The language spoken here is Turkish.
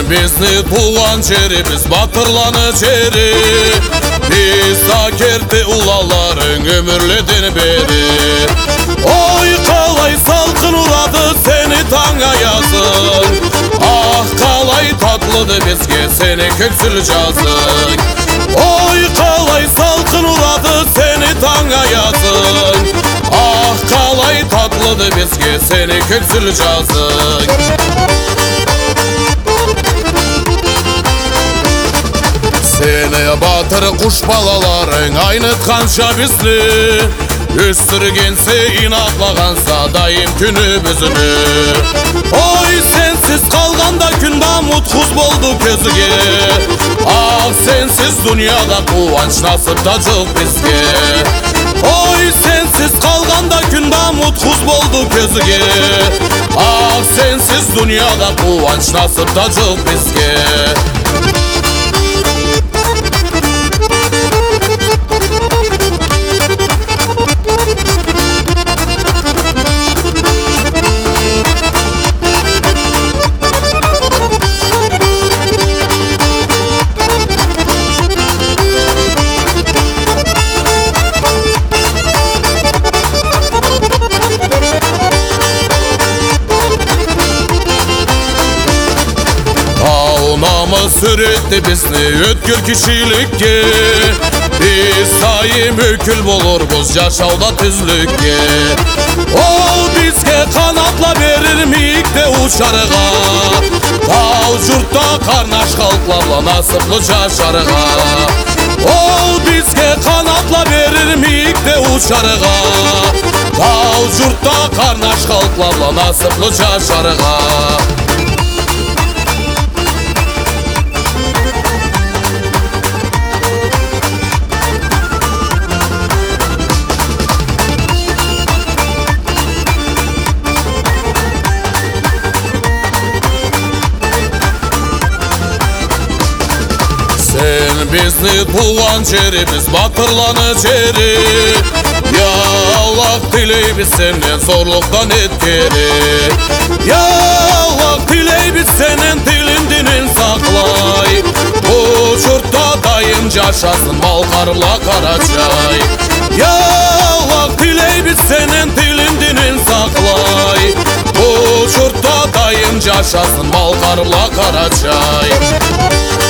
bizni tuğan çeri, biz batırlanı çeri. Biz akerti ulaların ömürledin beri. Oy kalay salkın uladı seni tanga yazın. Ah kalay tatlıdı bizge seni köksül cazın. Oy kalay salkın uladı seni tanga yazın. Ah kalay tatlıdı bizge seni köksül cazın. Seni batır kuş balaların aynıtkança bizni. Üstürgense inatlagansa daim günü büzünü. Oy sensiz kalganda günda mutkuz boldu közüge. Ah sensiz dünyada kuvanç nasip tacık bizge. Oy sensiz kalganda günda mutkuz boldu közüge. Ah sensiz dünyada kuvanç nasip tacık bizge. Sürekli bizni ötkür kişilikke. Biz daim hükül boluruz yaşavda tüzlükke. O bizge kanatla verir miyik de uçarığa. Dağ jurtta karnaş halklarla nasipli çaşarığa. O bizge kanatla verir miyik de uçarığa. Dağ jurtta karnaş halklarla nasipli çaşarığa. Sen bizni tuğan çeri, biz batırlanı çeri. Ya Allah diley biz senden zorluktan etkeri. Ya Allah diley biz senin dilin dinin saklay. Bu çurtta daim yaşasın Malkarla Karaçay. Ya Allah diley biz senin dilin dinin saklay. Bu çurtta daim yaşasın Malkarla Karaçay.